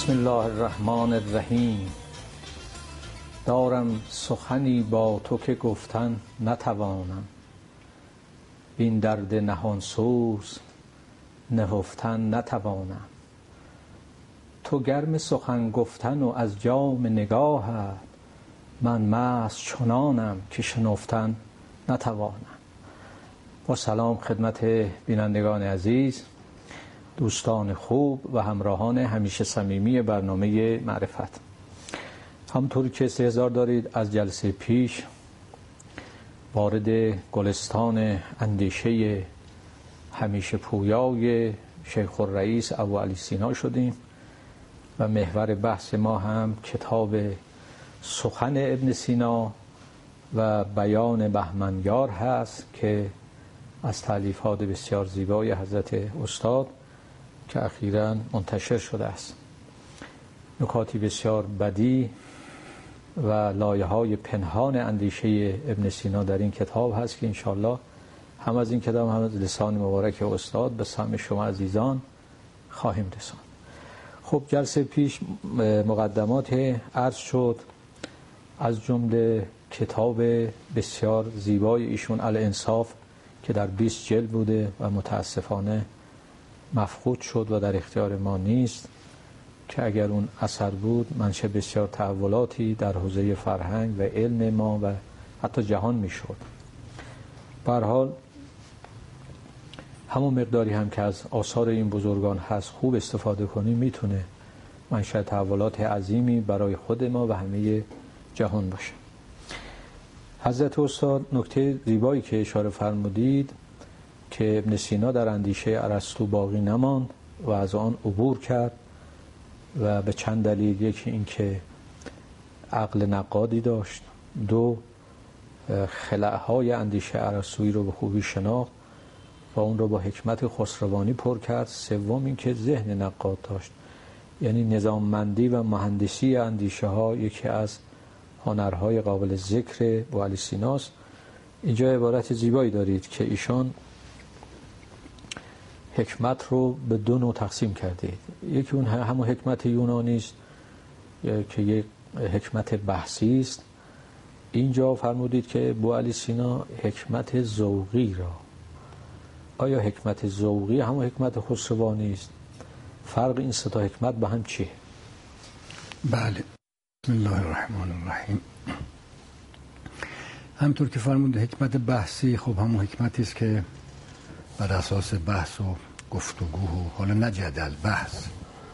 بسم الله الرحمن الرحیم. دارم سخنی با تو که گفتن نتوانم، بین درد نهان سوز نهفتن نتوانم. تو گرم سخن گفتن و از جام نگاهت، من مست چنانم که شنفتن نتوانم. با سلام خدمت بینندگان عزیز، دوستان خوب و همراهان همیشه صمیمی برنامه معرفت. همطور که استحضار دارید از جلسه پیش وارد گلستان اندیشه همیشه پویای شیخ الرئیس ابو علی سینا شدیم و محور بحث ما هم کتاب سخن ابن سینا و بیان بهمنیار هست که از تألیفات بسیار زیبای حضرت استاد که اخیراً منتشر شده است. نکاتی بسیار بدیع و لایه‌های پنهان اندیشه ابن سینا در این کتاب هست که انشاءالله هم از این کتاب هم از لسان مبارک استاد به سمع شما عزیزان خواهیم رساند. خب جلسه پیش مقدمات عرض شد، از جمله کتاب بسیار زیبای ایشون الانصاف که در 20 جلد بوده و متاسفانه مفقود شد و در اختیار ما نیست، که اگر اون اثر بود منشأ بسیار تحولاتی در حوزه فرهنگ و علم ما و حتی جهان میشد. به هر حال همون مقداری هم که از آثار این بزرگان هست خوب استفاده کنیم میتونه منشأ تحولات عظیمی برای خود ما و همه جهان باشه. حضرت استاد نکته زیبایی که اشاره فرمودید که ابن سینا در اندیشه ارسطو باقی نماند و از آن عبور کرد و به چند دلیل: یکی این که عقل نقادی داشت، دو خلأهای اندیشه ارسطویی رو به خوبی شناخت و اون رو با حکمت خسروانی پر کرد، سوم این که ذهن نقاد داشت، یعنی نظاممندی و مهندسی اندیشه ها یکی از هنرهای قابل ذکر ابو علی سیناست. اینجا عبارت زیبایی دارید که ایشان حکمت رو به دو نوع تقسیم کرده. یکی اون همون حکمت یونانی است که یک حکمت بحثی است. اینجا فرمودید که ابو علی سینا حکمت ذوقی را. آیا حکمت ذوقی همون حکمت خسروانی است؟ فرق این سه تا حکمت با هم چیه؟ بله، بسم الله الرحمن الرحیم. همطور که فرمود حکمت بحثی خب همون حکمتی است که بر اساس بحث و گفتگو و حالا نه جدل، بحث،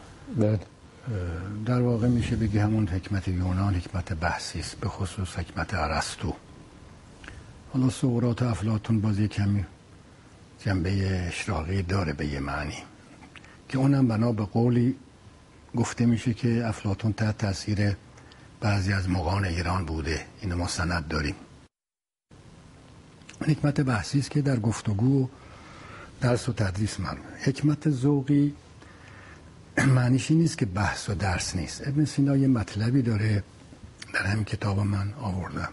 در واقع میشه بگی همون حکمت یونان حکمت بحثی است، به خصوص حکمت ارسطو. حالا سقراط و افلاطون باز کمی جنبه اشراقی داره به یه معنی که اونم بنا به قولی گفته میشه که افلاطون تحت تاثیر بعضی از مغان ایران بوده. اینو ما سند داریم. حکمت بحثی است که در گفتگو و درس و تدریس معلومه. حکمت ذوقی معنیش این نیست که بحث و درس نیست. ابن سینا یه مطلبی داره در همین کتاب من آوردم.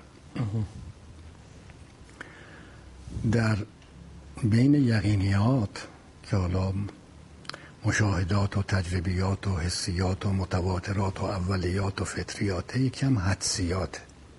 در بین یقینیات که حالا مشاهدات و تجربیات و حسیات و متواترات و اولیات و فطریات، یکم حدسیات.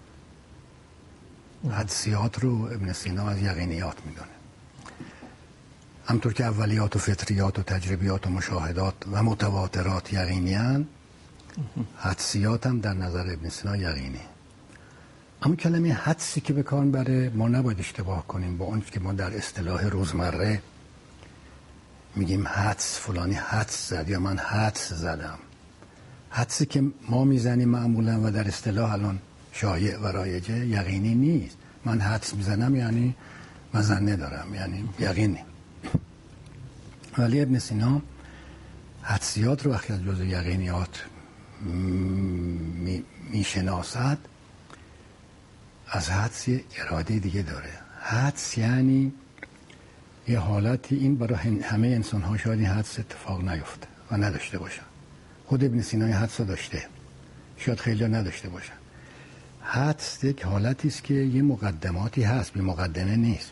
حدسیات رو ابن سینا از یقینیات میدونه. همطور که اولیات و فطریات و تجربیات و مشاهدات و متواترات یقینیان، حدسیات هم در نظر ابن سینا یقینی. اما کلمه حدسی که به کار بره ما نباید اشتباه کنیم با اون که ما در اصطلاح روزمره میگیم حدس، فلانی حدس زد یا من حدس زدم. حدسی که ما میزنیم معمولا و در اصطلاح الان شایع و رایجه یقینی نیست. من حدس میزنم یعنی مظنه دارم، یعنی یقینی. ولی ابن سینا حدسیات رو وقتی از جزء یقینیات میشناسد، از حدس یه اراده دیگه داره. حدس یعنی یه حالتی، این برای همه انسان ها شاید این حدس اتفاق نیفته و نداشته باشن. خود ابن سینا حدس داشته، شاید خیلی نداشته باشن. حدس یک حالتی است که یه مقدماتی هست، بی مقدمه نیست.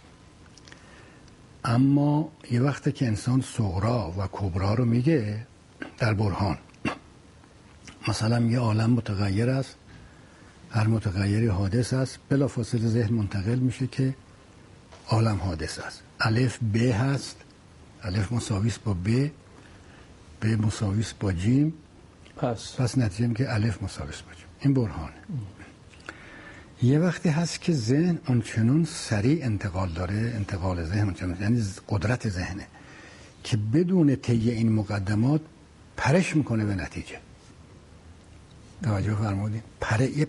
اما یه وقته که انسان صغرا و کبرا رو میگه در برهان، مثلا یه عالم متغیر است، هر متغیری حادث است، بلافاصله ذهن منتقل میشه که عالم حادث است. الف ب هست، الف مساویس با ب مساویس با جیم، پس نتیجه میگه که الف مساویس با جیم. این برهانه. یه وقتی هست که ذهن اونچنون سریع انتقال داره، انتقال ذهن اونچنون، یعنی قدرت ذهنه که بدون طی این مقدمات پرش میکنه به نتیجه. توجه فرمودین؟ یه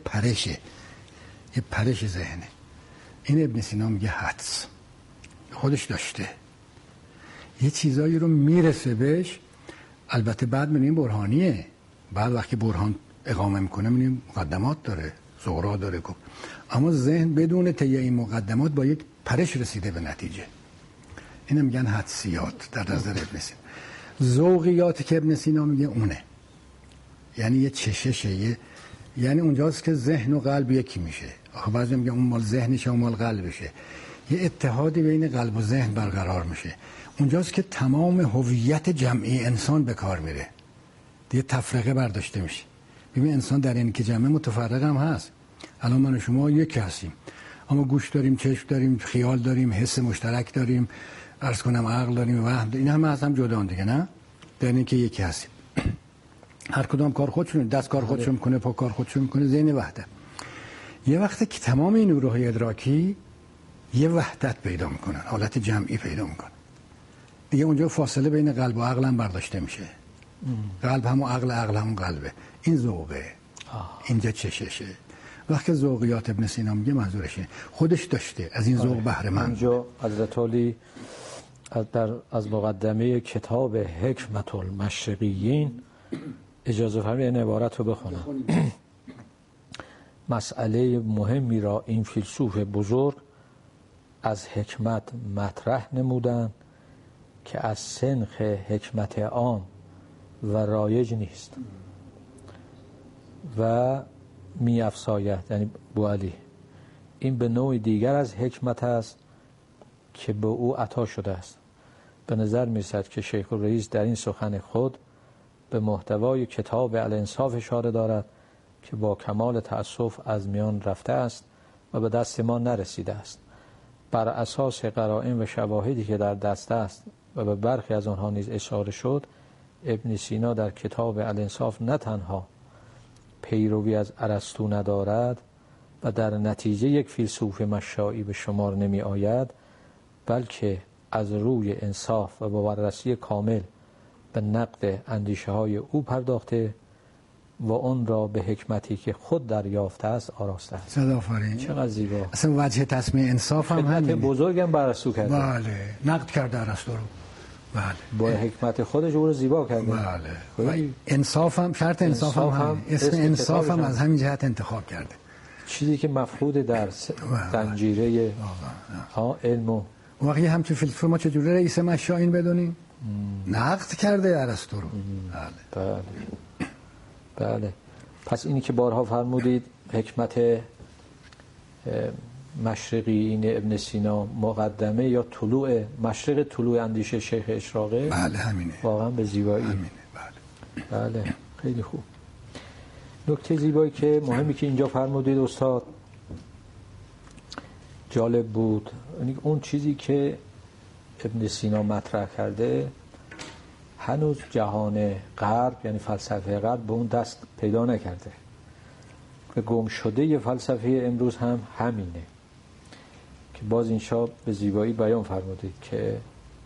پرش ذهنه. این ابن سینا میگه حدس خودش داشته، یه چیزایی رو میرسه بهش. البته بعد میبینیم برهانیه، بعد وقتی برهان اقامه میکنه میبینیم مقدمات داره، زهرا داره، اما ذهن بدون طی این مقدمات با یک پرش رسیده به نتیجه. اینو میگن حدسیات در نظر ابن سینا. ذوقیاتی که ابن سینا میگه اونه، یعنی یه چششه، یعنی اونجاست که ذهن و قلب یکی میشه. آخه بعضی میگن اون مال ذهنشه اون مال قلبشه. یه اتحادی بین قلب و ذهن برقرار میشه. اونجاست که تمام هویت جمعی انسان به کار میره، دیگه تفرقه برداشته میشه. ببین انسان در این که جمع متفرق هم هست. الان من و شما یکی هستیم، اما گوش داریم، چشم داریم، خیال داریم، حس مشترک داریم، عرض کنم عقل داریم، وهم، این همه از هم جدا دیگه، نه؟ در این که یکی هستیم. هر کدام کار خودشون، دست کار خودشون میکنه، پا کار خودشون میکنه، ذهن وحده. یه وقتی که تمام این نیروهای ادراکی یه وحدت پیدا میکنن، حالت جمعی پیدا میکنن، دیگه اونجا فاصله بین قلب و عقل هم برداشته میشه. قلب همون عقل، عقل همون قلبه. این ذوقه، اینجا چششه. وقتی ذوقیات ابن سینا میگه منظورشه خودش داشته، از این ذوق بهره مند. اونجا حضرت علی از مقدمه کتاب حکمت المشرقیین اجازه فرمایید این عبارت رو بخونم. مسئله مهمی را این فیلسوف بزرگ از حکمت مطرح نمودند که از سنخ حکمت عام و رایج نیست و می افزاید، یعنی بوعلی این به نوع دیگر از حکمت است که به او عطا شده است. به نظر می رسد که شیخ الرئیس در این سخن خود به محتوای کتاب الانصاف اشاره دارد که با کمال تأسف از میان رفته است و به دست ما نرسیده است. بر اساس قرائن و شواهدی که در دست است و به برخی از آنها نیز اشاره شد، ابن سینا در کتاب الانصاف نه تنها پیروی از ارسطو ندارد و در نتیجه یک فیلسوف مشائی به شمار نمی آید، بلکه از روی انصاف و با بررسی کامل به نقد اندیشه های او پرداخته و اون را به حکمتی که خود دریافته است آراسته است. صدافرین. چقدر زیبا. اصلا وجه تسمیه انصاف هم همینه. خدمت بزرگم بر ارسطو کرده. بله، نقد کرده ارسطو رو. بله. با حکمت خودش او رو زیبا کرده. بله. انصاف هم، شرط انصاف هم اسم انصاف هم از همین جهت انتخاب کرده. چیزی که مفقود در زنجیره علم و واقعی همچون فیلسوف ما چجوری رئیس مشاین بدونیم؟ نقد کرده ارسطو رو. بله. بله. پس اینی که بارها فرمودید حکمت مشرقیین ابن سینا مقدمه یا مشرق طلوع اندیشه شیخ اشراقه. بله همینه. واقعا به زیبایی. همینه. بله. خیلی خوب. نکته زیبایی که مهمی که اینجا فرمودید استاد جالب بود، یعنی اون چیزی که ابن سینا مطرح کرده هنوز جهان غرب، یعنی فلسفه غرب به اون دست پیدا نکرده. و گم شده ی فلسفه امروز هم همینه که باز اینجا به زیبایی بیان فرمودید که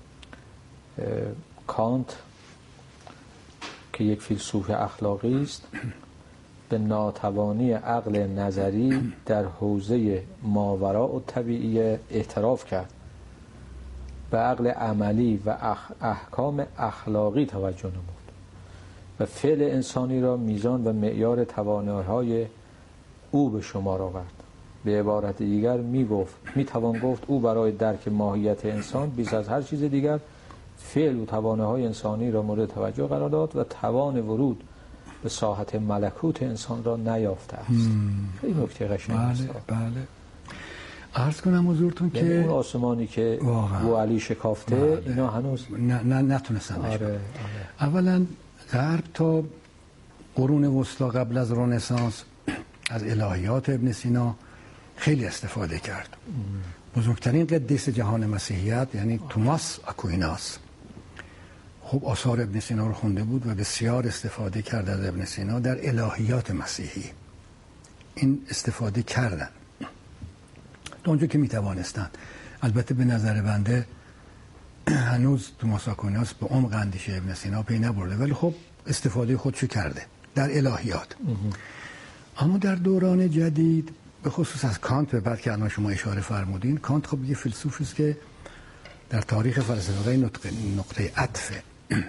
کانت که یک فیلسوف اخلاقی است به ناتوانی عقل نظری در حوزه ماوراء الطبیعی اعتراف کرد، به عقل عملی و احکام اخلاقی توجه نمود و فعل انسانی را میزان و معیار توانایی‌های او به شمار آورد. به عبارت دیگر میتوان گفت او برای درک ماهیت انسان بیش از هر چیز دیگر فعل و توانایی‌های انسانی را مورد توجه قرار داد و توان ورود به ساحت ملکوت انسان را نیافته است. خیلی نکته قشنگی است. بله. عرض کنم حضورتون که اون آسمانی که بوعلی شکافته اینا هنوز نتونستن. اولا غرب تا قرون وسطا قبل از رنسانس از الهیات ابن سینا خیلی استفاده کرد. بزرگترین قدیس جهان مسیحیت یعنی توماس آکویناس خب آثار ابن سینا رو خونده بود و بسیار استفاده کرد از ابن سینا در الهیات مسیحی. این استفاده کردن تا اونجا که میتوانستن. البته به نظر بنده هنوز توماس آکویناس به عمق اندیشه ابن سینا پی نبرده، ولی خب استفاده خودشو کرده در الهیات. اما در دوران جدید به خصوص از کانت به بعد که الان شما اشاره فرمودین، کانت خب یه فیلسوفی است که در تاریخ فلسفه نقطه عطفه.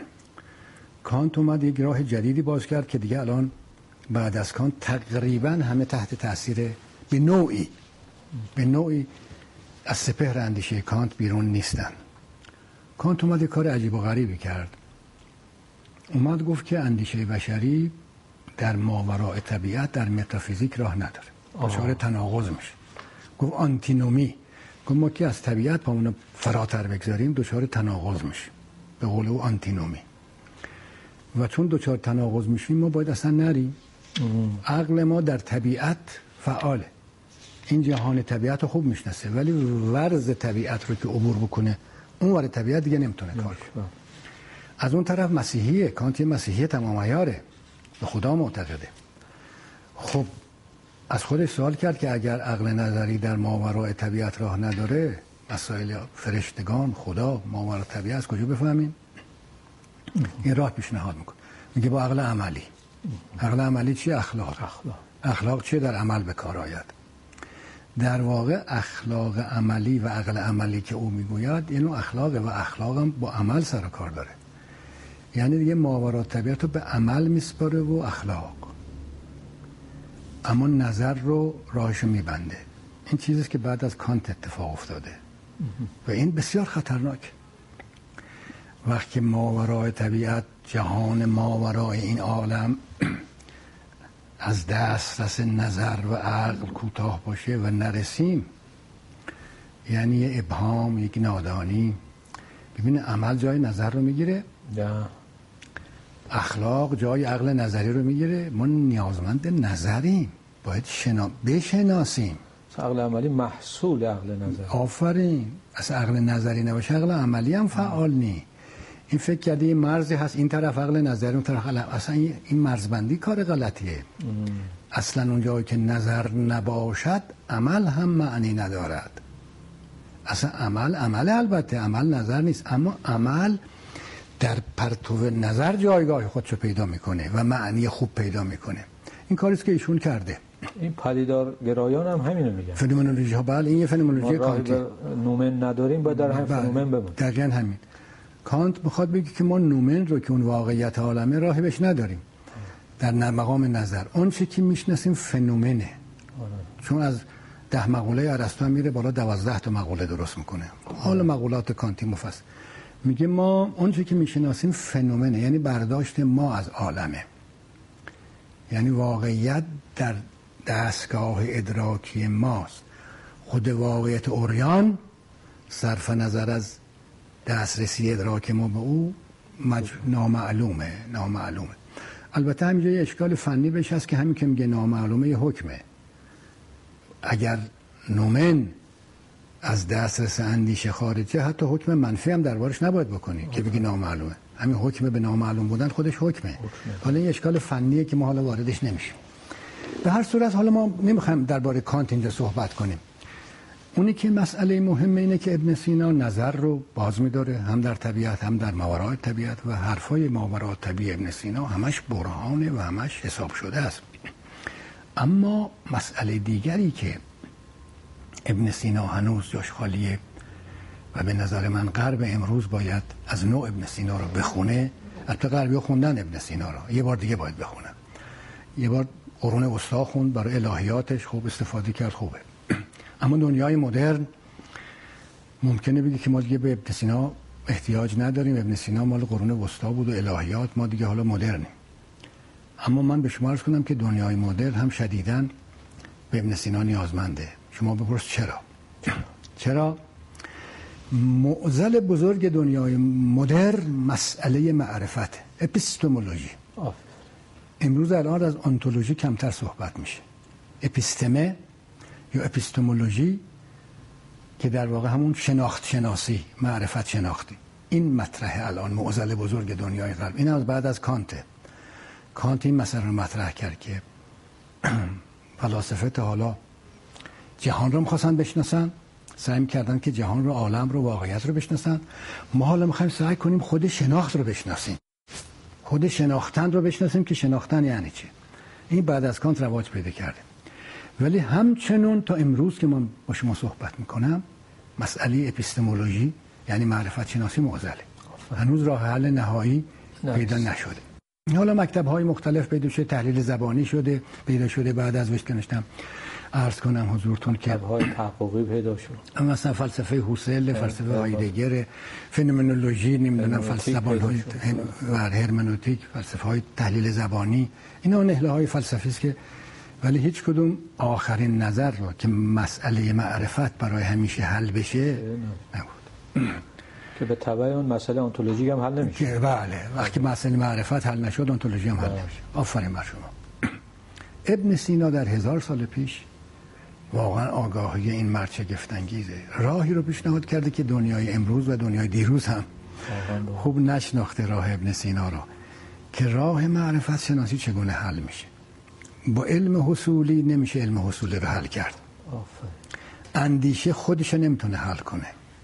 کانت اومد یک راه جدیدی باز کرد که دیگه الان بعد از کانت تقریبا همه تحت تاثیر به نوعی از سپهر اندیشه کانت بیرون نیستن. کانت اومد کار عجیب و غریبی کرد. اومد گفت که اندیشه بشری در ماوراء طبیعت در متافیزیک راه نداره، دچار تناقض میشه. گفت آنتینومی، گفت ما که از طبیعت پامون فراتر بگذاریم دچار تناقض میشه، به قول او آنتینومی. و چون دچار تناقض میشیم ما باید اصلا نریم. عقل ما در طبیعت فعاله، این جهان طبیعت رو خوب میشناسه، ولی ورز طبیعت رو که عبور بکنه اون ور طبیعت دیگه نمیتونه کار کنه. از اون طرف مسیحیه، کانت مسیحی تمام عیاره، به خدا معتقده. خب از خودش سوال کرد که اگر عقل نظری در ماوراء طبیعت راه نداره، مسائل فرشتگان، خدا، ماوراء طبیعت از کجا بفهمیم؟ این راه پیشنهاد میکنه، میگه با عقل عملی. عقل عملی چیه؟ اخلاق چیه؟ در عمل به کار آید. در واقع اخلاق عملی و عقل عملی که او میگوید اینو اخلاقه و اخلاق هم با عمل سر و کار داره. یعنی دیگه ماوراء طبیعت رو به عمل میسپاره و اخلاق، اما نظر رو راهش میبنده. این چیزیست که بعد از کانت اتفاق افتاده و این بسیار خطرناک. وقتی ماوراء طبیعت، جهان ماوراء این عالم از دسترس نظر و عقل کوتاه باشه و نرسیم، یعنی یه ابهام، یک نادانی. ببینه عمل جای نظر رو میگیره، اخلاق جای عقل نظری رو میگیره. ما نیازمند نظریم، باید بشناسیم. عقل عملی محصول عقل نظری. آفرین. اصلا عقل نظری نباشه عقل عملی هم فعال نی. این فکر کرده یه مرزی هست، این طرف عقل نظری، اون طرف عقل. اصلا این مرزبندی کار غلطیه. اصلا اون جایی که نظر نباشد عمل هم معنی ندارد. اصلا عمل البته عمل نظر نیست، اما عمل در پرتو نظر جایگاه خودشو پیدا میکنه و معنی خوب پیدا میکنه. این کاریست که ایشون کرده. این پدیدار گرایان هم همینو میگن. فنومنولوژی ها، بله، این یه فنومنولوژی کانتی. نومن نداریم، باید در هم فنومن بمونیم. دقیقاً همین. کانت میخواد بگه که ما نومن رو که اون واقعیت عالمه راهی بهش نداریم. در مقام نظر اون چیزی که میشناسیم فنومنه. چون از 10 مقوله ارسطو میره بالا 12 تا مقوله درست میکنه. حالا مقولات کانتی مفصل میگه ما اون چیزی که میشناسیم فنومنه، یعنی برداشت ما از عالمه، یعنی واقعیت در دستگاه ادراکی ماست. خود واقعیت عریان صرف نظر از دسترسی ادراک ما به او نامعلومه. البته همینجا یه اشکال فنی بهش هست که همین که میگه نامعلومه یه حکمه. اگر نومن از دسترس اندیشه خارجه، حتی حکم منفی هم دربارش نباید بکنی که بگی نامعلومه. همین حکم به نامعلوم بودن خودش حکمه. حالا این اشکال فنیه که ما حالا واردش نمیشیم. به هر صورت حالا ما نمیخوایم درباره کانت اینجا صحبت کنیم. اونی که مسئله مهمه اینه که ابن سینا نظر رو باز می‌داره، هم در طبیعت هم در ماوراء طبیعت، و حرفای ماوراء طبیعت ابن سینا همش برهانه و همش حساب شده است. اما مسئله دیگری که ابن سینا هنوز جاش خالیه و به نظر من غرب امروز باید از نوع ابن سینا رو بخونه. البته غربی‌ها خوندن ابن سینا رو، یه بار دیگه باید بخونن. یه بار قرون وسطا خوند، برای الهیاتش خوب استفاده کرد، خوبه. اما دنیای مدرن ممکنه بگه که ما دیگه به ابن سینا احتیاج نداریم، ابن سینا مال قرون وسطا بود و الهیات، ما دیگه حالا مدرنیم. اما من به شما عرض کنم که دنیای مدرن هم شدیداً به ابن سینا نیازمنده. شما بپرس چرا؟ معضل بزرگ دنیای مدرن مسئله معرفت، اپیستمولوژی. امروز الان از انتولوژی کمتر صحبت میشه. اپیستمه یا اپیستمولوژی که در واقع همون شناخت شناسی، معرفت شناختی، این مطرح الان معضل بزرگ دنیای غرب. این از بعد از کانت این مسئله رو مطرح کرد که فلاسفه تا حالا جهان رو می‌خواستن بشناسن، سعی کردن که جهان رو، عالم رو، واقعیت رو بشناسن. ما حالا می‌خوایم سعی کنیم خود شناخت رو بشناسیم، خود شناختن رو بشناسیم که شناختن یعنی چی. این بعد از کانت رواج پیدا کرده. ولی همچنان تا امروز که من با شما صحبت میکنم مسئله اپیستمولوژی یعنی معرفت شناسی معضله، هنوز راه حل نهایی پیدا نشده. حالا مکتب‌های مختلف پیدا شده، تحلیل زبانی شده، پیدا شده. بعد از ویتگنشتاین عرض کنم حضورتون که کتاب‌های تحقیقی پیدا شد، مثلا فلسفه هوسل، فلسفه هایدگر، فنومنولوژی، نمیدونم فلسفه زبان‌های هرمنوتیک، فلسفه‌های تحلیل زبانی، اینا نهله‌های فلسفی است که ولی هیچ کدوم آخرین نظر رو که مسئله معرفت برای همیشه حل بشه نبود. که به تبع اون مسئله انتولوژیک هم حل نمیشه. بله، وقتی مسئله معرفت حل نشد انتولوژی هم حل نمیشه. آفرین بر شما. ابن سینا در 1000 سال پیش واقعا آگاهی این مرد شگفت‌انگیزه. راهی رو پیشنهاد کرده که دنیای امروز و دنیای دیروز هم خوب نشناخته راه ابن سینا رو، که راه معرفت شناسی چگونه حل میشه. با علم حصولی نمیشه علم حصولی رو حل کرد. اندیشه خودش نمیتونه حل کنه.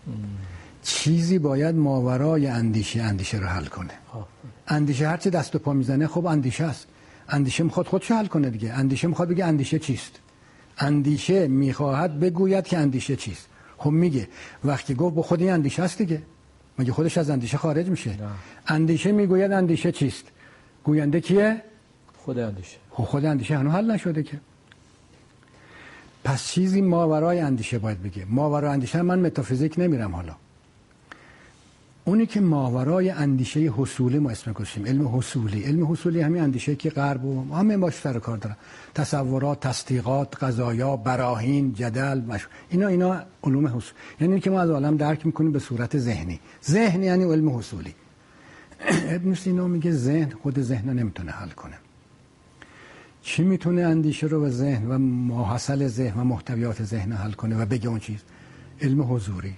چیزی باید ماورای اندیشه رو حل کنه. اندیشه هرچی دست و پا میزنه خب اندیشه است. اندیشه میخواد خودش حل کنه دیگه. اندیشه میخواد بگه اندیشه چیست. اندیشه میخواهد بگوید که اندیشه چیست. خب میگه وقتی گفت با خود این اندیشه است دیگه، مگه خودش از اندیشه خارج میشه؟ نه. اندیشه میگوید اندیشه چیست. گوینده کیه؟ خود اندیشه. خود اندیشه هنوز حل نشده که. پس چیزی ماورای اندیشه باید بگه. ماورای اندیشه من متافیزیک نمیرم حالا. اونی که ماورای اندیشه حصولی ما اسم گذاشتیم علم حصولی. علم حصولی همین اندیشه که غرب و همه باش سر کار دارن. تصورات، تصدیقات، قضایا، براهین، جدل، اینا علوم حصول. یعنی که ما از عالم درک میکنیم به صورت ذهنی. ذهن یعنی علم حصولی. ابن سینا میگه ذهن خود ذهن نمیتونه حل کنه. چی میتونه اندیشه رو به ذهن و ماحصل ذهن و محتویات ذهن حل کنه و بگه اون چیز؟ علم حضوری.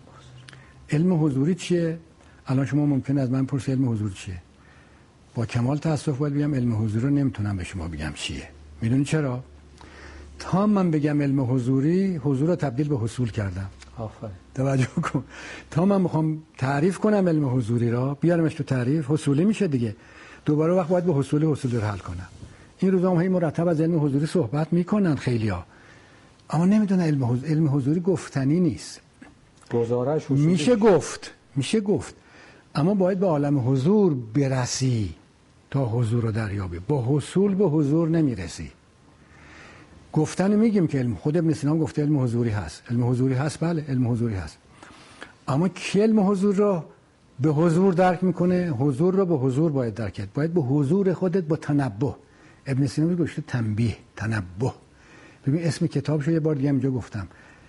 علم حضوری چیه؟ الان شما ممکنه از من پرسی علم حضوری چیه؟ با کمال تاسف باید بگم علم حضوری رو نمیتونم به شما بگم چیه. میدونی چرا؟ تا من بگم علم حضوری، حضور رو تبدیل به حصول کردم. آفرین. توجه کن. تا من میخوام تعریف کنم علم حضوری را، بیارمش تو تعریف، حصولی میشه دیگه. دوباره وقت باید به حصولی رو حل کنم. این روزا هم هی مرتب از علم حضوری صحبت میکنن خیلیا، اما نمیدونن علم حضوری گفتنی نیست. گزارش میشه گفت اما باید به عالم حضور برسی تا حضور رو دریابی. با حصول به حضور نمیرسی. گفتن میگیم که علم، خود ابن سینا گفته علم حضوری هست. علم حضوری هست، بله علم حضوری هست، اما کی علم حضور رو به حضور درک میکنه؟ حضور رو به حضور باید درک کرد. باید به حضور خودت با تنبه. ابن سینا گفته تنبیه، تنبه. ببین اسم کتابشو یه بار دیگه اینجا گفتم،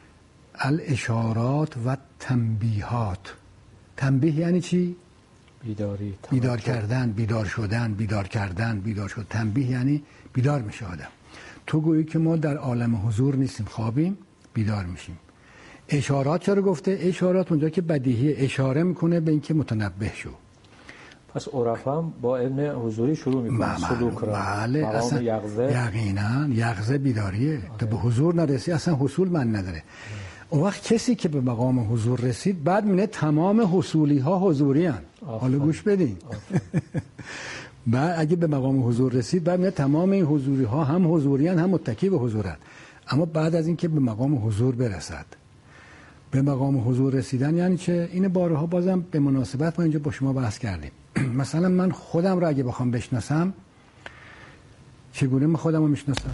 الاشارات و تنبیهات. تنبیه یعنی چی؟ بیداری، بیدار کردن، بیدار شدن، بیدار کردن، بیدار شد. تنبیه یعنی بیدار میشه آدم. تو گویی که ما در عالم حضور نیستیم، خوابیم، بیدار میشیم. اشارات چرا گفته؟ اشارات اونجا که بدیهی اشاره میکنه به اینکه متنبه شو. پس عرفا هم با علم حضوری شروع میکنن سلوک را. بله اصلا یقینا یقظه بیداریه. تو به حضور نرسی اصلا حصول من نداره. اون وقت کسی که به مقام حضور رسید بعد میگه تمام حصولی ها حضوری هن. حالا گوش بدین. بعد اگه به مقام حضور رسید بعد میگه تمام این حضوری ها هم حضوری هن هم متکی به حضورن. اما بعد از اینکه به مقام حضور برسد، به مقام حضور رسیدن یعنی چه؟ این بارها بازم به مناسبت ما اینجا با شما بحث کردیم. مثلا من خودم رو اگه بخوام بشناسم، چگونه من خودم رو میشناسم؟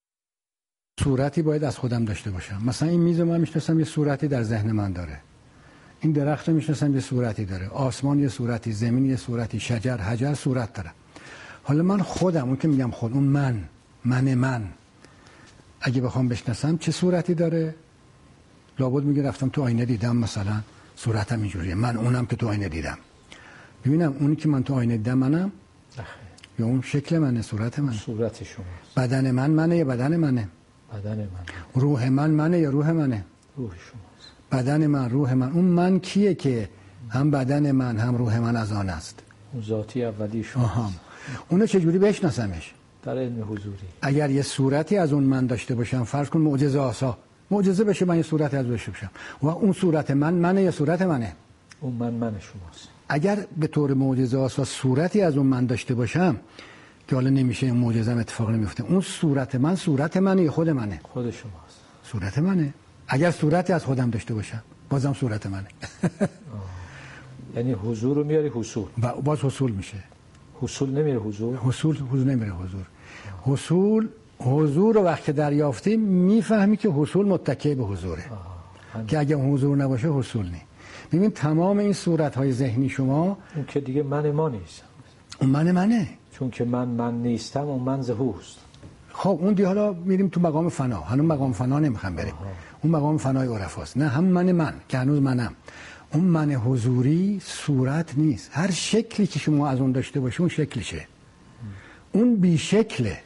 صورتی باید از خودم داشته باشم. مثلا این میز رو من میشناسم، یه صورتی در ذهن من داره. این درخت رو میشناسم، یه صورتی داره. آسمان یه صورتی، زمین یه صورتی، شجر، حجر صورت داره. حالا من خودم، اون که میگم خود، اون من اگه بخوام بشناسم چه صورتی داره؟ لابد میگه رفتم تو آینه دیدم مثلا صورتم اینجوریه، من اونم که تو آینه دیدم. ببینم اونی که من تو آینه دیدم منم؟ یا اون شکل منه، صورت منه؟ صورت شماست. بدن منه یا بدن منه؟ بدن من. روح منه یا روح منه؟ روح شماست. بدن من، روح من. اون من کیه که هم بدن من هم روح من از آن است؟ اون ذاتی اولی شماست. اونو چجوری بشناسمش؟ در علم حضوری. اگر یه صورتی از اون من داشته باشم، فرض کن معجزه آسا، معجزه بشه من یه صورتی از داشته باشم، و اون صورت منه یا صورت منه؟ اون من شماست. اگر به طور معجزه آسا صورتی از اون من داشته باشم که حالا نمیشه، این معجزه هم اتفاق نمیفته، اون صورت منه یا خود منه؟ خود شماست. صورت منه. اگر صورتی از خودم داشته باشم بازم صورت منه. یعنی حضور رو میاری حصول، باز حصول میشه. حصول نمیره حضور. حصول نمیره حضور. حضور رو وقتی دریافتیم میفهمی که حصول متکی به حضوره. که اگه حضور نباشه حصول نیست. ببین تمام این صورت‌های ذهنی شما، اون که دیگه من ما نیست. اون منه. چون که من نیستم، اون من ظهورست. خب اون دی حالا میریم تو مقام فنا. هنوز مقام فنا نمیخوام بریم. اون مقام فنای عرفاست. نه، هم من که هنوز منم. اون من حضوری صورت نیست. هر شکلی که شما از اون داشته باشی اون شکلشه. اون بی شکله.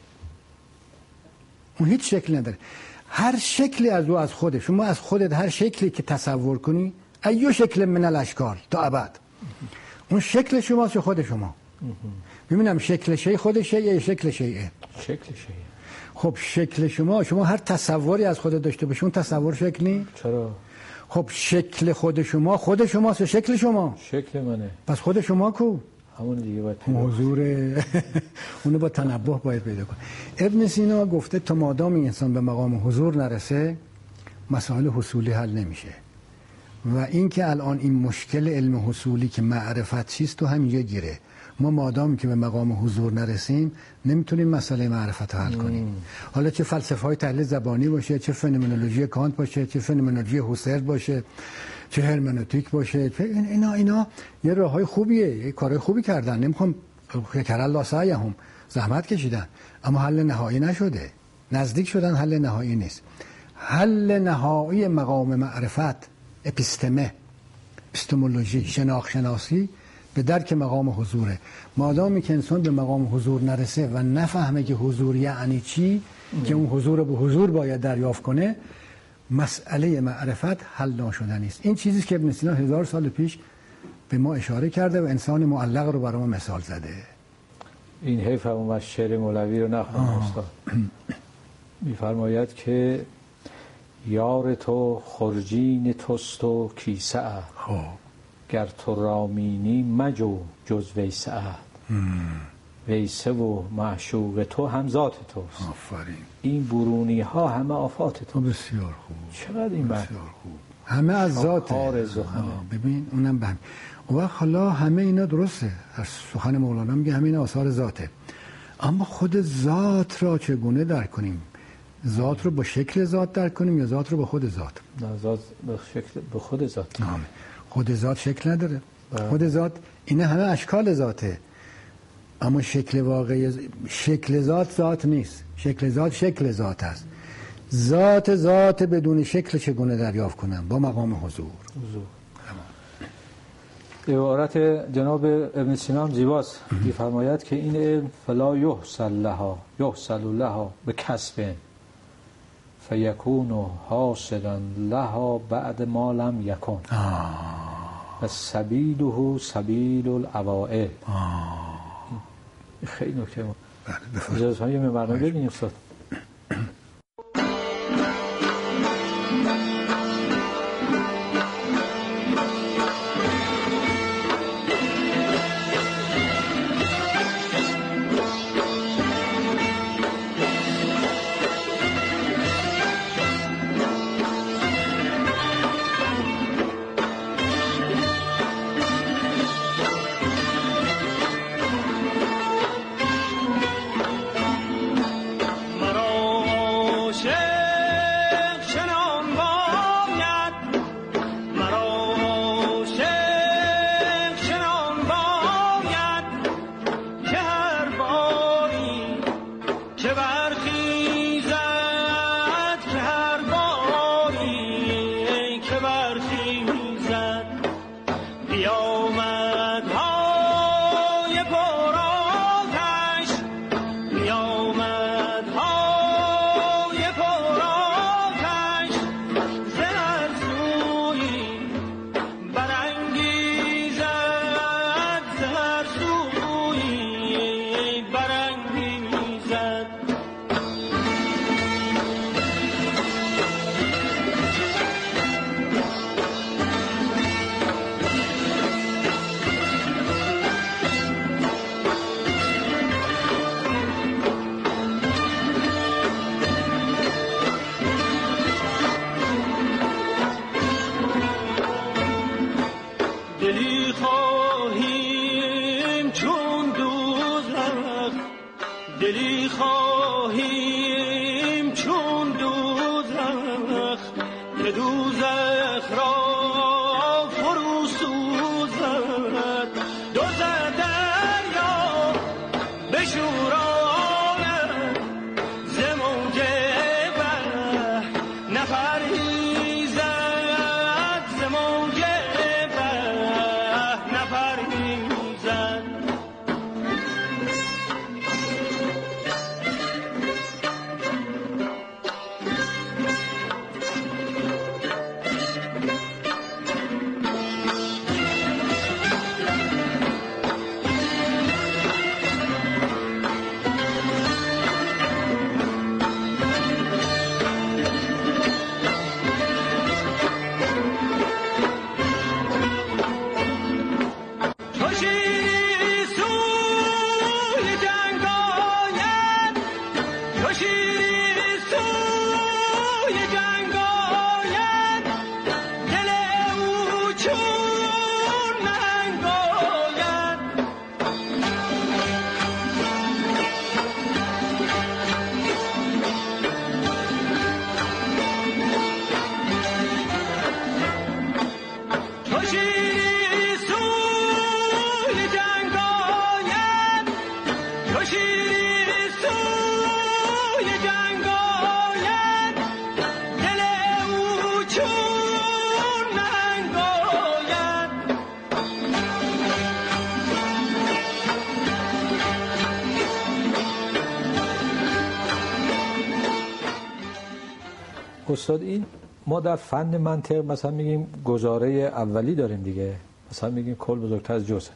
اون هیچ شکل نداره. هر شکلی از خودت، شما از خودت هر شکلی که تصور کنی، ایو شکل من الاشکال تا ابد، اون شکل شماست یا خود شما؟ ببینم شکل شی خودشه یا شکل شیه؟ شکل شیه. خب شکل شما هر تصوری از خودت داشته باشی، اون تصور شکل نی؟ چرا؟ خب شکل خود شماست یا شکل شما؟ شکل منه. پس خود شما کو؟ همون دیگه باید حضور. اونو با تنبه باید پیدا کن. ابن سینا گفته تا مادام انسان به مقام حضور نرسه مسائل حصولی حل نمیشه. و این که الان این مشکل علم حصولی که معرفت چیست تو همینجا گیره. ما مادامی که به مقام حضور نرسیم نمیتونیم مسئله معرفت رو حل کنیم. حالا چه فلسفه های تحلیل زبانی باشه، چه فنومنولوژی کانت باشه، چه فنومنولوژی هوسرل باشه، چه هرمنوتیک باشه، اینا یه راههای خوبیه، یه کارهای خوبی کردن، نمیخوام کرالله سعیهم، زحمت کشیدن، اما حل نهایی نشده. نزدیک شدن، حل نهایی نیست. حل نهایی مقام معرفت، اپیستمولوژی، شناختی به درک مقام حضوره. مادامی که انسان به مقام حضور نرسه و نفهمه که حضور یعنی چی، که اون حضور رو به حضور باید دریافت کنه، مسئله معرفت حل ناشدنی است. این چیزی که ابن سینا 1000 سال پیش به ما اشاره کرده و انسان معلق رو برای ما مثال زده. این حیف هم از شعر مولوی رو نخونم استاد. میفرماید که یار تو خرجین توست و کیسه ات، گر تو رامینی مجو جز ویسه ات، ویسه و معشوق تو هم ذات توست. آفرین. این برونی ها همه آفات تو. بسیار خوب. چقدر این بسیار خوب. همه از ذاته. ببین اونم به اون وقت حالا همه اینا درسته. از سخن مولانا میگه همه اینا آثار ذاته. اما خود ذات را چگونه درک کنیم؟ ذات رو با شکل ذات درک کنیم یا ذات رو با خود ذات؟ نه، ذات به شکل به خود ذات. خود ذات شکل نداره. خود ذات اینا همه اشکال ذاته. اما شکل واقعی شکل ذات نیست. شکل ذات است. ذات بدون شکل چگونه دریافت کنم؟ با مقام حضور. عبارت جناب ابن سینا هم زیباست. می‌فرماید که این علم فلا یحصل لها به کسب فیکون حاصلا لها بعد ما لم یکن و سبیله سبیل العوائل. خیلی نکته ما. اجازه یه برنامه ببینیم استاد. چون دوزخ، دلی خواهیم چون دوزخ که دوزخ را فرو سوزد. دوزد دریا بشوراند ز موج بحر نپریزد، ز موج بحر نپریزد. استاد این ما در فن منطق مثلا میگیم گزاره اولی داریم دیگه، مثلا میگیم کل بزرگتر از جزء.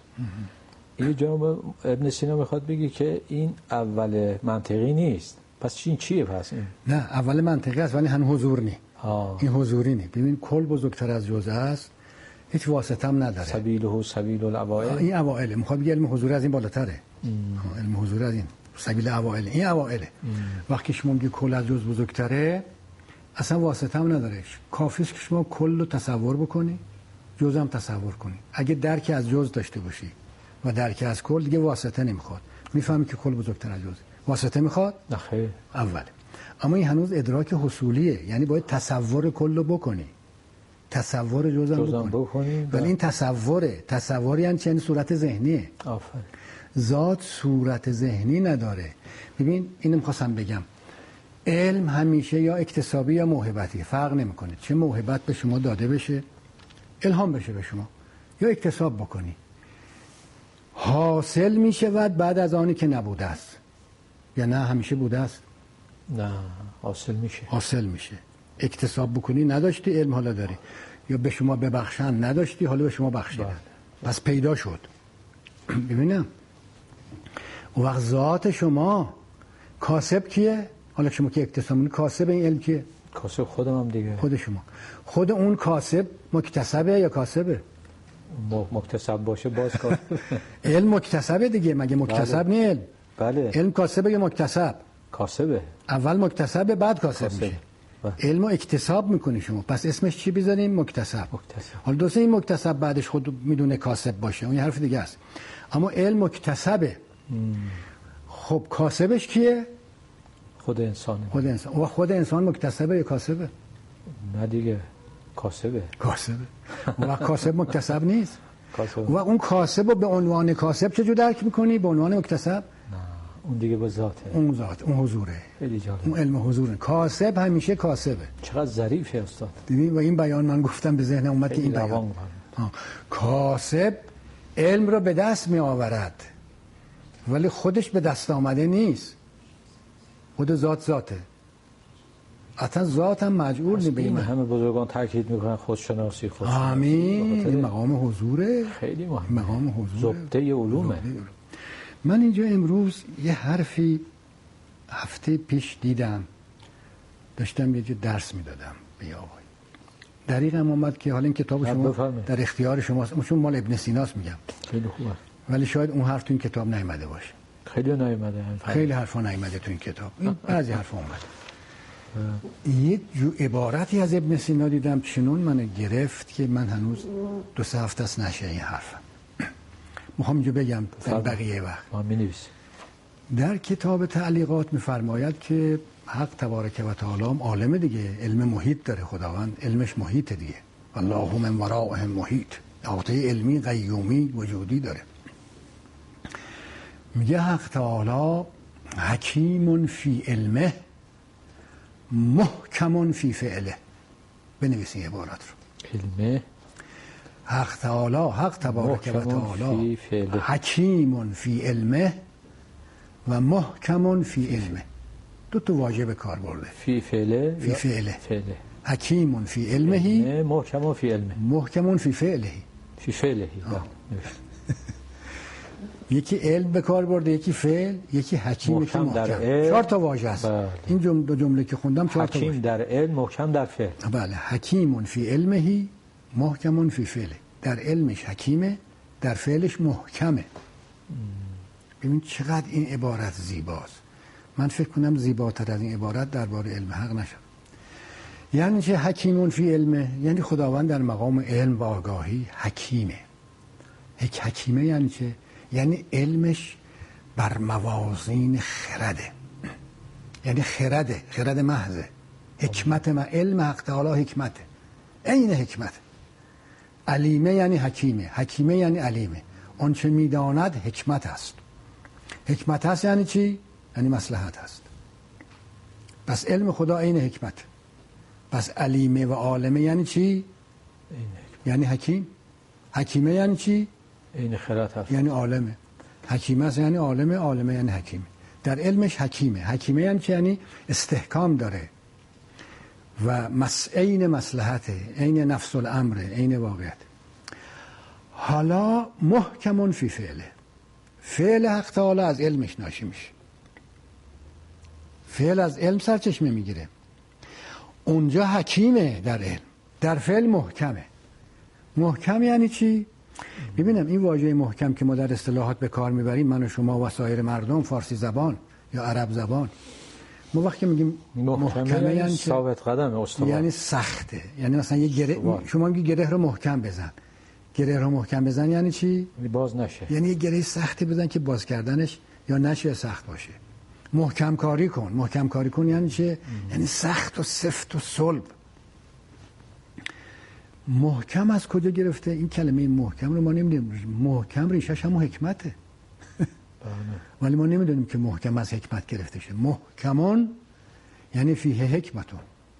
این جناب ابن سینا میخواد بگی که این اول منطقی نیست، پس این چیه پس این؟ نه اول منطقی است ولی هنوز حضور نی. این حضوری نی. ببین کل بزرگتر از جزء است، هیچ واسطه هم نداره. سبیله سبیل الاوائل. این اوائل میخواد بگه علم حضور از این بالاتره. علم حضور از این سبیل اوائل، این اوائله. وقتی شما میگی کل از جزء بزرگتره اصلا واسطه هم نداره، کافیه که شما کل رو تصور بکنی، جزء هم تصور کنی. اگه درکی از جزء داشته باشی و درکی از کل دیگه واسطه نمیخواد، میفهمی که کل بزرگتر از جزء. واسطه میخواد؟ نه خیر. اوله. اما این هنوز ادراک حصولیه، یعنی باید تصور کل رو بکنی، تصور جزء هم بکنی. ولی این تصوری یعنی چه؟ صورت ذهنیه. آفرین. ذات صورت ذهنی نداره. ببین اینو می‌خواستم بگم، علم همیشه یا اکتسابی یا موهبتی، فرق نمیکنه. چه موهبت به شما داده بشه، الهام بشه به شما، یا اکتساب بکنی، حاصل میشود بعد از آنی که نبوده است. یا نه همیشه بوده است؟ نه حاصل میشه. اکتساب بکنی، نداشتی علم حالا داری، یا به شما ببخشن نداشتی حالا به شما بخشیدن. پس پیدا شد. ببینم اون وقت ذات شما کاسب کیه؟ حالا شما که اکتساب می‌کنی کاسب این علم کیه؟ کاسب خودم هم دیگه. خود شما. خود اون کاسب مکتسبه یا کاسبه؟ مکتسب باشه باز کاسب. علم مکتسبه دیگه، مگه مکتسب نیست علم؟ بله. علم کاسبه یا مکتسب؟ کاسبه. اول مکتسبه بعد کاسب میشه. علم رو اکتساب میکنی شما، پس اسمش چی بذاریم؟ مکتسب. حالا دوسته این مکتسب بعدش خود میدونه کاسب باشه، اون یه حرف دیگه است. اما علم مکتسبه. خب کاسبش کیه؟ خود انسانه. خود انسان مکتسبه یا کاسبه؟ نه دیگه کاسبه. و کاسب مکتسب نیست. کاسب. و اون کاسب رو به عنوان کاسب چجور درک میکنی؟ به عنوان مکتسب؟ نه اون دیگه به ذاته. اون ذات، اون حضوره. خیلی جالب. اون علم حضوره. کاسب همیشه کاسبه. چقدر ظریفه استاد. دیدین و این بیان من گفتم به ذهنم اومد که این بیان. کاسب علم رو به دست می آورد ولی خودش به دست آمده نیست. خود ذاته. اصلا ذات هم مجبور نیست. این همه بزرگان تاکید میکنن خودشناسی. آمین. این مقام حضوره. خیلی مهمه. مقام حضور زبده علومه. من اینجا امروز یه حرفی هفته پیش دیدم، داشتم یه جا درس میدادم به آقای. دقیقاً اومد که حالا این کتاب شما در اختیار شماست، چون مال ابن سیناست میگم. خیلی خوبه. ولی شاید اون حرف تو این کتاب نیامده باشه. خیلی نیامده. خیلی حرفا نیامده تو این کتاب. بعضی حرفا اومده. یه عبارتی از ابن سینا دیدم چنون منو گرفت که من هنوز 2-3 هفته است نشه این حرفم. میخوام اینجا بگم در بقیه وقت ما می‌نویسیم. در کتاب تعلیقات میفرماید که حق تبارک و تعالی عالم دیگه، علم محیط داره خداوند، علمش محیط دیگه، والله من ورائهم محیط، احاطه علمی قیومی وجودی داره. میگه حق تعالی حکیم فی علمه محکم فی فعله. بنویسین عبارت رو. علمه حق تعالی، حق تبارک و تعالی فعله. حکیم فی علمه و محکم فی علمه. دو تا واژه به کار برده. فی فعله فی فعله. فعله. حکیم فی علمه، محکم فی علمه. محکم فی فعله. فی فعله. یکی علم به کار برده، یکی فعل، یکی حکیم، یکی محکم در علم. 4 تا واژه است. بله. این دو جمله که خوندم 4 تا حکیم واژه. در علم، محکم در فعل. بله، حکیم فی علمه محکم فی فعله. در علمش حکیمه، در فعلش محکمه. ببین چقدر این عبارت زیباست. من فکر کنم زیباتر از این عبارت درباره علم حق نشد. یعنی چه حکیمون فی علمه؟ یعنی خداوند در مقام علم و آگاهی حکیمه. حکیمه یعنی چه؟ یعنی علمش بر موازین خرده. یعنی خرد محضه. حکمت ما، علم حق تعالی حکمته، عین حکمت. علیمه یعنی حکیمه، حکیمه یعنی علیمه. اون چه میداند حکمت است. حکمت هست یعنی چی؟ یعنی مصلحت هست. پس علم خدا عین حکمت. پس علیمه و عالمه یعنی چی؟ یعنی حکیم. حکیمه یعنی چی؟ عین خرد هست. یعنی عالمه. حکیمه است یعنی عالمه، عالمه یعنی حکیمه. در علمش حکیمه. حکیمه یعنی چی؟ یعنی استحکام داره و عین مصلحته، عین نفس الامر، عین واقعیت. حالا محکمون فی فعله. فعل حق تعالی از علمش ناشی میشه. فعل از علم سرچشمه میگیره. اونجا حکیمه در علم، در فعل محکمه. محکم یعنی چی؟ ببینم این واژه محکم که ما در اصطلاحات به کار میبریم، من و شما و سایر مردم فارسی زبان یا عرب زبان، ما وقتی میگیم محکمه یعنی ثابت قدم، استوار، یعنی سخته. یعنی مثلا یه گره، شما میگی گره رو محکم بزن. گره رو محکم بزن یعنی چی؟ باز نشه. یعنی یه گره سختی بزن که باز کردنش یا نشه سخت باشه. محکم کاری کن. محکم کاری کن یعنی چه؟ یعنی سخت و سفت و صلب. محکم از کجا گرفته؟ این کلمه محکم رو ما نمیدونیم. محکم ریشش هم حکمته. ولی ما نمیدونیم که محکم از حکمت گرفته شه. محکمون یعنی فیه حکمتون.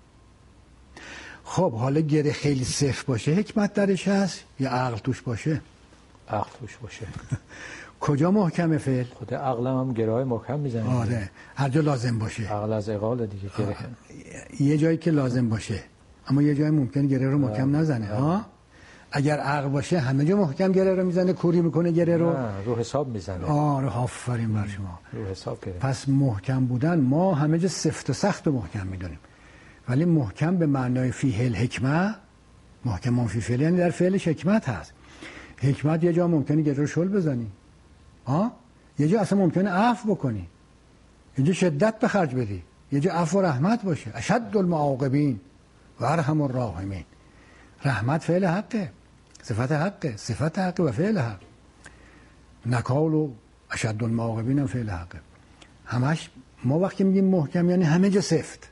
خب حالا گره خیلی سفت باشه حکمت درش هست یا عقل توش باشه؟ عقل توش باشه. کجا محکمه فعل؟ خود عقلم هم گره های محکم میزنه. آره، هر جا لازم باشه. عقل از عقال دیگه گره. یه جایی که لازم باشه، اما یه جایی ممکنه گره رو محکم نزنه. ها، اگر عقل باشه همه جا محکم گره رو میزنه، کوری میکنه گره رو. رو حساب میزنه. آره، آفرین بر شما. رو حساب گره. پس محکم بودن، ما همه جا سفت و سخت و محکم میدونیم، ولی محکم به معنای فیه الحکمه، محکم فی فعل یعنی در فعلش حکمت هست. حکمت یه جا ممکنه گره رو شل بزنی، یه جا اصلا ممکنه عفو بکنی، یه جا شدت به خرج بدی، یه جا عفو و رحمت باشه. اشد المعاقبین و ارحم الراحمین. رحمت فعل حقه، صفت حقه، صفت حقه و فعل حق. نکال و اشد المعاقبین هم فعل حقه. همش ما وقتی میگیم محکم یعنی همه جا سفت.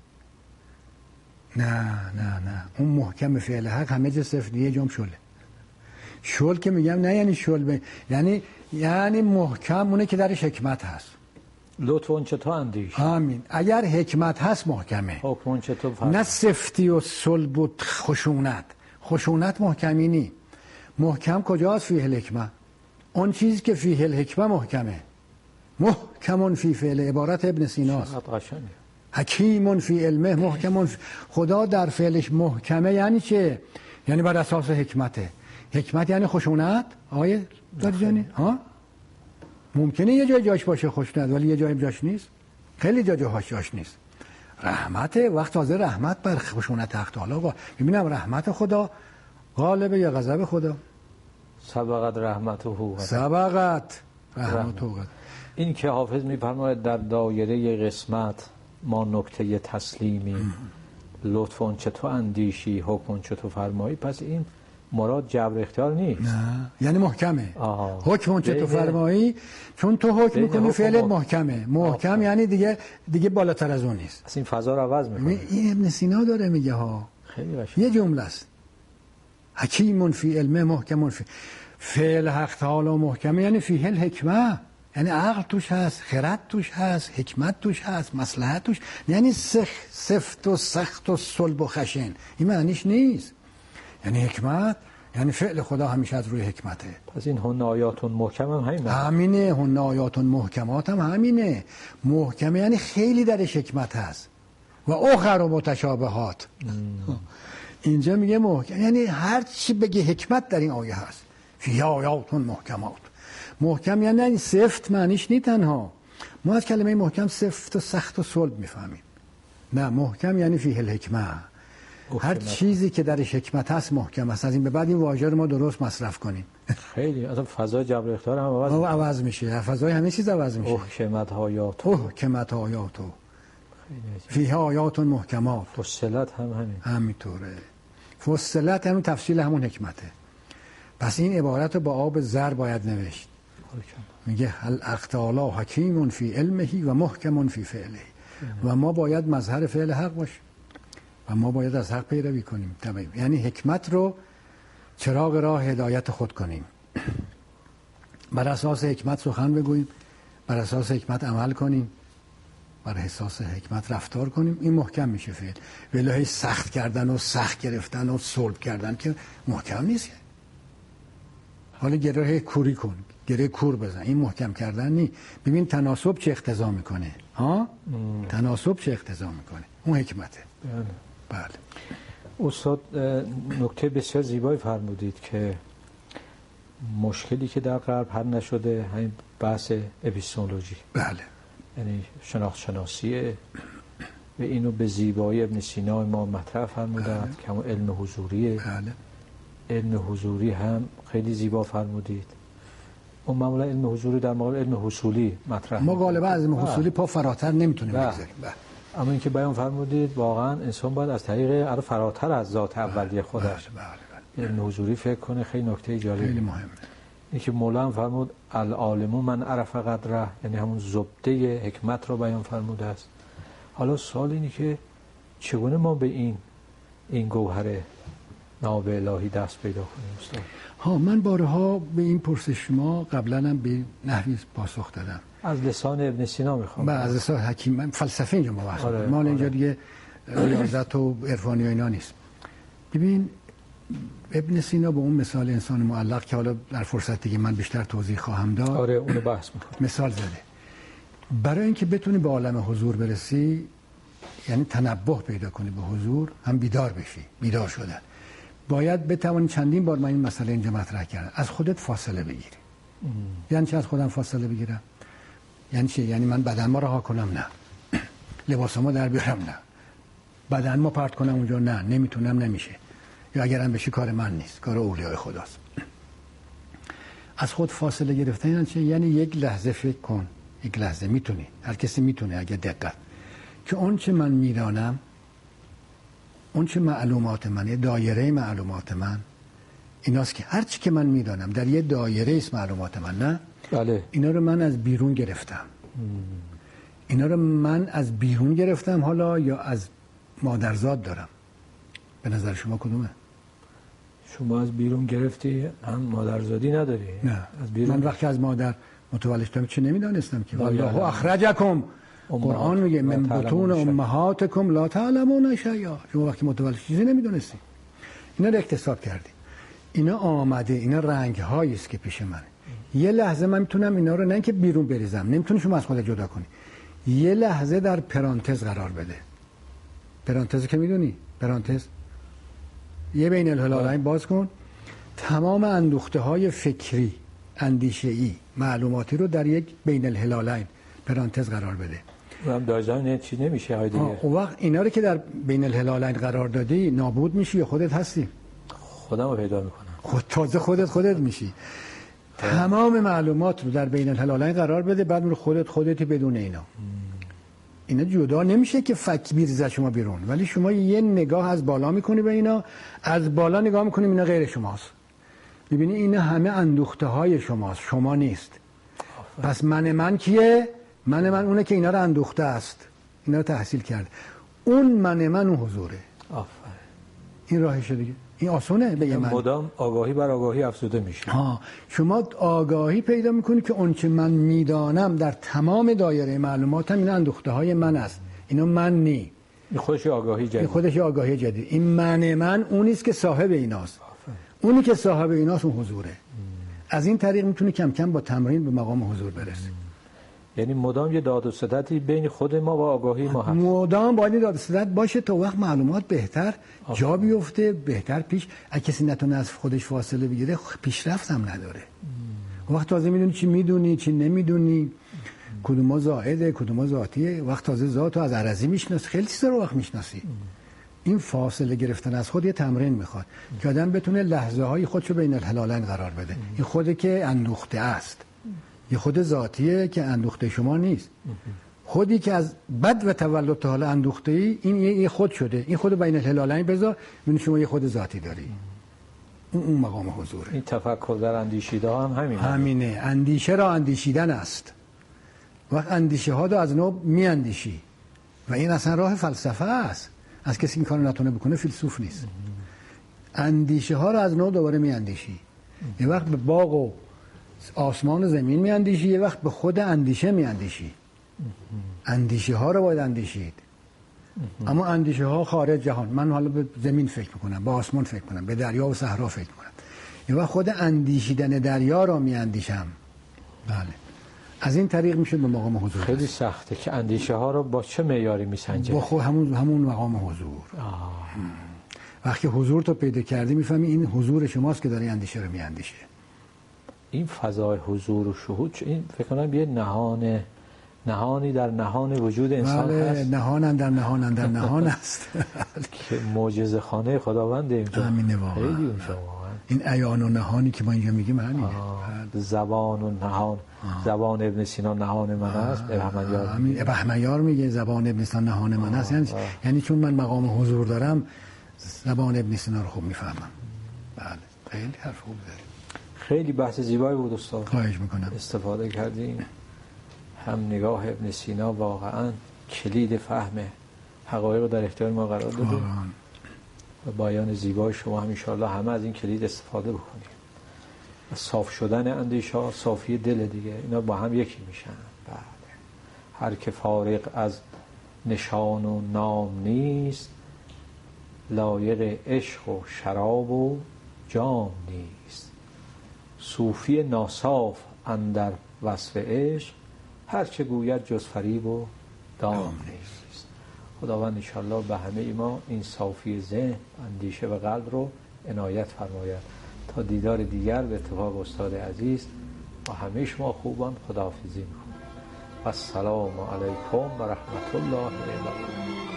نه اون محکم فعل حق همه جا سفت، یه جام شله. شل که میگم نه یعنی شل یعنی محکم اونه که درش حکمت هست. لطفاً چطور اندیش. آمین. اگر حکمت هست محکمه. حکمون چطور نه سفتی و صلب و خشونت محکمی نی. محکم کجاست؟ فیه الحکمه. اون چیزی که فیه الحکمه محکمه. محکمون فی فعل، عبارت ابن سیناست. حکیمون فی علمه محکمون خدا در فعلش محکمه یعنی چه؟ یعنی بر اساس حکمته. حکمت یعنی خشونت. آیه داری ها؟ ممکنه یه جای جاش باشه خشونت، ولی یه جای جاش نیست. خیلی جاش نیست. رحمت وقت تازه رحمت بر خشونت حق تعالی. ببینم رحمت خدا غالب یا غضب خدا؟ سبقت رحمته. سبقت رحمته. این که حافظ می‌فرماید در دایره قسمت ما نکته تسلیمی، لطفاً چطور اندیشی، حکمون چطور فرمایی. پس این مراد جبر اختیار نیست. نه یعنی محکمه. حکم اون چه تو بین- فرمایی، چون تو حکم بین میکنی حکم فعلت و- محکمه. محکم آفرین. یعنی دیگه بالاتر از اون نیست. اصلا این فضا رو عوض میکنه. این ابن سینا داره میگه ها، خیلی قشنگ. یه جمله است، حکیم فی علمه محکم فی فعل حق تعالی محکمه، یعنی فیه الحکمه، یعنی عقل توش هست، خرد توش هست، حکمت توش هست، مصلحت توش، یعنی سفت و سخت و صلب و خشن. این معنیش نیست. یعنی حکمت یعنی فعل خدا همیشه از روی حکمته. پس این هن آیاتون محکم هم همین معنی. همینه، هن آیاتون محکمات هم همینه. محکمه یعنی خیلی درش حکمت هست. و اخر و متشابهات. اینجا میگه محکم یعنی هر چی بگه حکمت در این آیه هست. فی آیاتون محکمات. محکم یعنی سفت معنیش نی تنها. ما از کلمه محکم سفت و سخت و صلب میفهمیم. نه، محکم یعنی فیه الحکمه. هر چیزی که درش حکمت هست محکم است. از این به بعد این واژه رو ما درست مصرف کنیم. خیلی اصلا فضای جبر اختیار هم عوض میشه. فضای همه چیز عوض میشه. حکمت آیات. حکمت آیات. فیه آیات محکمات. فصلت هم همین. همینطوره. فصلت همین تفصیل همون حکمته. پس این عبارت رو با آب زر باید نوشت. میگه الحق تعالی حکیم فی علمه و محکم فی فعله. و ما باید مظهر فعل حق باشیم و ما باید از حق پیروی کنیم. یعنی حکمت رو چراغ راه هدایت خود کنیم، بر اساس حکمت سخن بگوییم، بر اساس حکمت عمل کنیم، بر اساس حکمت رفتار کنیم. این محکم میشه فعل. ولی سخت کردن و سخت گرفتن و صلب کردن که محکم نیست. حالا گره کوری کن، گره کور بزن، این محکم کردن نی. ببین تناسب چه اقتضا میکنه. تناسب چه اقتضا میکنه، اون حکمته. بله. استاد نکته بسیار زیبایی فرمودید که مشکلی که در غرب حل نشده همین بحث اپیستمولوژی. بله. یعنی شناسیه و اینو به زیبایی ابن سینا ما مطرح فرمودند که همون علم حضوریه. بله. علم حضوری هم خیلی زیبا فرمودید. اون معمولا علم حضوری در مقابل علم حصولی مطرح. ما غالبا از علم حصولی پا فراتر نمیتونیم بگذاریم. اما اینکه بیان فرمودید واقعا انسان باید از طریق فراتر از ذات اولیه خودش علم حضوری فکر کنه. خیلی نکته جالبی، خیلی مهمه. اینکه مولا هم فرمود العالم من عرف قدره، یعنی همون زبده حکمت رو بیان فرموده است. حالا سوال اینه که چگونه ما به این گوهر ناب الهی دست پیدا کنیم استاد؟ من بارها به این پرسش شما قبلا هم به نحوی پاسخ دادم. از لسان ابن سینا میخوام. از لسان حکیم. من فلسفه اینجا مباحث می‌کنم. ما اینجا دیگه ریاضت و عرفانی و اینا نیست. ببین ابن سینا به اون مثال انسان معلق که حالا در فرصت دیگه من بیشتر توضیح خواهم داد، اونو بحث می‌کنم. مثال زده. برای اینکه بتونی به عالم حضور برسی، یعنی تنبه پیدا کنی به حضور، هم بیدار بشی، بیدار شدن، باید بتوانی چندین بار من این مسئله اینجا مطرح کردم، از خودت فاصله بگیری. یعنی چه از خودم فاصله بگیرم؟ یعنی چه؟ یعنی من بدن ما رها کنم؟ نه. لباسمو در بیارم؟ نه. بدن ما پرت کنم اونجا؟ نه، نمیتونم، نمیشه. یا اگرم بشی کار من نیست، کار اولیای خداست. از خود فاصله گرفتن یعنی چه؟ یعنی یک لحظه فکر کن، یک لحظه میتونی، هر کسی میتونه اگه دقت، که اون چه من میدانم، اون چه معلومات من، دایره معلومات من ایناست که هر چی که من میدانم در یه دایره است معلومات من. نه بله. اینا رو من از بیرون گرفتم. اینا رو من از بیرون گرفتم حالا یا از مادرزاد دارم؟ به نظر شما کدومه؟ شما از بیرون گرفتی، هم مادرزادی نداری؟ نه. از بیرون. من وقتی از مادر متولد شدم چه نمیدانستم که والله اخرجکم. قرآن میگه من بطون امهاتکم لا تعلمون شیئا. شما وقتی متولد چیزی نمیدونستی، اینا رو اکتساب کردی، اینا آمده، اینا رنگ هایی است که پیش منه. یه لحظه من میتونم اینا رو نه اینکه بیرون بریزم، نمیتونی شما از خودت جدا کنی، یه لحظه در پرانتز قرار بده. پرانتز که میدونی، پرانتز یه بین الهلالین باز کن، تمام اندوخته های فکری، اندیشه‌ای، معلوماتی رو در یک بین الهلالین پرانتز قرار بده. اونم داجان چی نمیشه های دیگه. اون وقت اینا رو که در بین الهلالین قرار دادی نابود میشی یا خودت هستی؟ خودم رو پیدا میکنم. تازه خودت میشی. تمام معلومات رو در بین الهلالین قرار بده، بعد رو خودتی بدون اینا. اینا جدا نمیشه که فک بیریزه شما بیرون، ولی شما یه نگاه از بالا میکنی به اینا، از بالا نگاه میکنی اینا غیر شماست، میبینی اینا همه اندوخته های شماست، شما نیست. پس من کیه؟ من اونه که اینا رو اندوخته است، اینا رو تحصیل کرده. اون من اون حضوره. آفرین. این راهشه دیگه. این آسونه بگم من. مدام آگاهی بر آگاهی افزوده میشه. شما آگاهی پیدا میکنی که اون چه من میدانم در تمام دایره معلوماتم اینا اندوخته های من است، اینا من نی. این خودش آگاهی جدید. این خودش آگاهی جدید. این من اونیست که صاحب ایناست. اونی که صاحب ایناست اون حضوره. از این طریق میتونی کم کم با تمرین به مقام حضور برسی. یعنی مدام یه داد و ستدی بین خود ما و آگاهی ما هست. مدام باید داد و ستد باشه تا وقت معلومات بهتر جا بیفته، بهتر پیش. اگه کسی نتونه از خودش فاصله بگیره پیشرفت هم نداره. وقت تازه میدونی چی میدونی چی نمیدونی، کدوم زائده کدوم ذاتیه، وقت تازه ذاتو از عرضی میشناسی، خیلی چیزا رو وقت میشناسی. این فاصله گرفتن از خود یه تمرین میخواد که آدم بتونه لحظه های خودشو بین الهلالین قرار بده. این خودی که اندوخته است، یه خود ذاتیه که اندوخته شما نیست. خودی که از بد و تولد تا حالا اندوخته ای، این یه خود شده. این خود بین الهلالین بذار، ببین شما یه خود ذاتی داری. اون مقام حضوره. این تفکر در اندیشیده هم همینه. اندیشه را اندیشیدن است. وقت اندیشه ها رو از نو میاندیشی و این اصلا راه فلسفه است. از کسی این کارو نتونه بکنه فیلسوف نیست. اندیشه ها رو از نو دوباره میاندیشی. یه وقت به باغ و آسمان و زمین میاندیشی، یه وقت به خود اندیشه میاندیشی. اندیشه ها رو باید اندیشید. اما اندیشه ها خارج جهان. من حالا به زمین فکر میکنم، به آسمان فکر میکنم، به دریا و صحرا فکر میکنم. یه وقت خود اندیشیدن دریا رو میاندیشم. بله. از این طریق میشه به مقام حضور. خیلی سخته که اندیشه ها رو با چه معیاری میسنجه؟ با خود همون مقام حضور. وقتی حضور تو پیدا کردی میفهمی این حضور شماست که داره اندیشه رو میاندیشه. این فضای حضور و شهود، این فکر کنم یه نهانی در نهان وجود انسان هست. نهان در نهان در نهان است که معجزه خانه خداوند اینجا. همینه واقعا. خیلی اونجا این عیان و نهانی که ما اینجا میگیم همینه. زبان و نهان. زبان ابن سینا نهان من است. بهمنیار میگه زبان ابن سینا نهان من است. یعنی چون من مقام حضور دارم زبان ابن سینا رو خوب میفهمم. بله. خیلی حرف خوب داری. خیلی بحث زیبایی بود استاد. خواهش میکنم. استفاده کردیم. هم نگاه ابن سینا واقعا کلید فهم حقایق رو در اختیار ما قرار داده و بیان زیبای شما هم انشاءالله همه از این کلید استفاده بکنیم. و صاف شدن اندیشه ها صافی دل دیگه، اینا با هم یکی میشن. بله. هر که فارغ از نشان و نام نیست، لایق عشق و شراب و جام نیست. صوفی ناصاف اندر وصف عشق، هرچه گوید جز فریب و دام نیست. خداوند انشاءالله به همه ما این صافی ذهن، اندیشه و قلب رو عنایت فرماید. تا دیدار دیگر به اتفاق استاد عزیز با همه شما خوبان خداحافظی میکنم. و السلام علیکم و رحمت الله و برکاته.